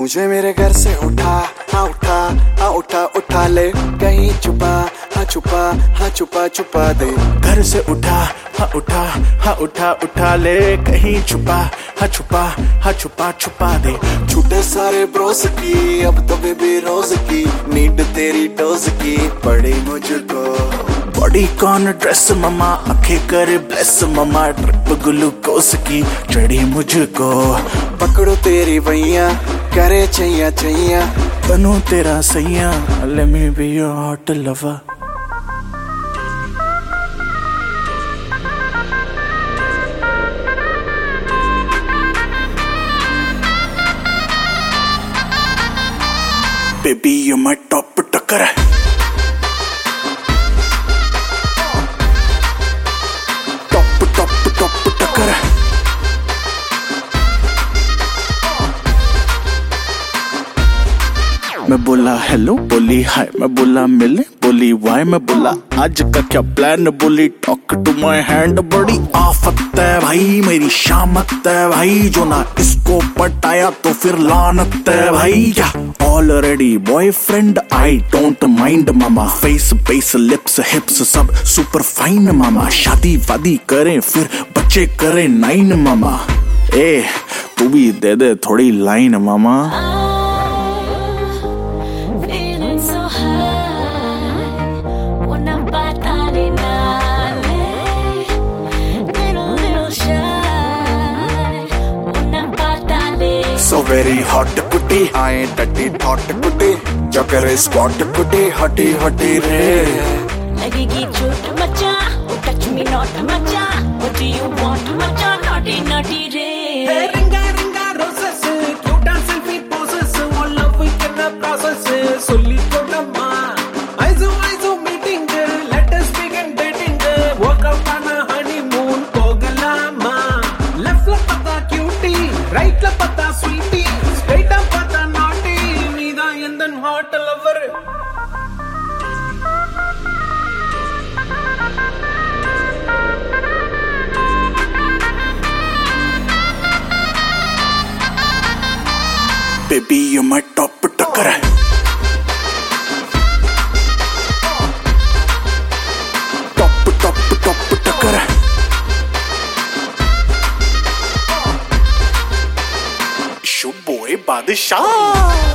मुझे मेरे घर से उठा, हाँ उठा, हाँ उठा उठा ले, कहीं छुपा, हाँ छुपा, हाँ छुपा छुपा दे। घर से उठा, हाँ उठा, हाँ उठा उठा ले, कहीं छुपा, हाँ छुपा, हाँ छुपा छुपा दे। छूटे सारे ब्रोस की, अब तो बेबी रोज की, नीड तेरी डोज की पड़ी मुझको। बॉडी कॉर्न ड्रेस ममा, आंखें करे ब्लेस ममा, ट्रिप ग्लूकोस की चढ़ी मुझको। पकड़ो तेरी भैया, करे छैया छैया, बनूं तेरा सैया, let me be your hot lover। Baby you're my top टक्कर है, टॉप टक्कर है। मैं बोला हेलो, बोली हाय, मैं बोला मिले, बोली वाई, मैं बोला आज का क्या प्लान, बोली टॉक टू माय हैंड। बड़ी आफत है भाई, मेरी शामत है भाई, जो ना इसको पटाया तो फिर लानत है भाई। क्या already boyfriend, I don't mind मामा, फेस बेस लिप्स हिप्स सब सुपर फाइन मामा, शादी वादी करें फिर बच्चे करें 9 मामा। ए तू भी दे दे थोड़ी लाइन मामा। So very hot कुटी, आए टट्टी थॉट कुटी, जो करे स्पॉट कुटी, हटी हटी रे। लगेगी चोट मचा, oh touch me not मचा, what do you want मचा, naughty naughty रे। Hey ringa ringa roses, cute and selfie poses, all love we can process, solli kodamma, aizu meeting, let us begin dating, walk out on a honeymoon pogalama, left la pata cutie, right la pata sweetie, straight up pata naughty, needa endan hot lover। Baby you're my top टक्कर है, top टक्कर है। शुभ boy बादशाह।